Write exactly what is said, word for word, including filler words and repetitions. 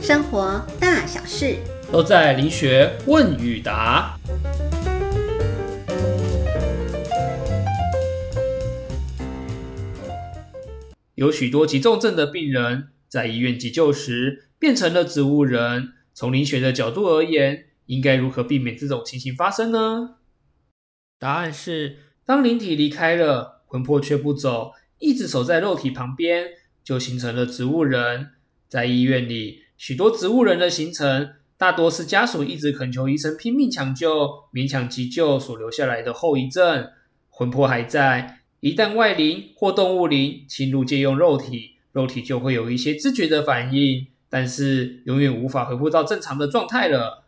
生活大小事都在灵学问与答。有许多急重症的病人在医院急救时变成了植物人，从灵学的角度而言，应该如何避免这种情形发生呢？答案是，当灵体离开了，魂魄却不走，一直守在肉体旁边，就形成了植物人。在医院里，许多植物人的形成大多是家属一直恳求医生拼命抢救、勉强急救所留下来的后遗症。魂魄还在，一旦外灵或动物灵侵入借用肉体，肉体就会有一些知觉的反应，但是永远无法恢复到正常的状态了。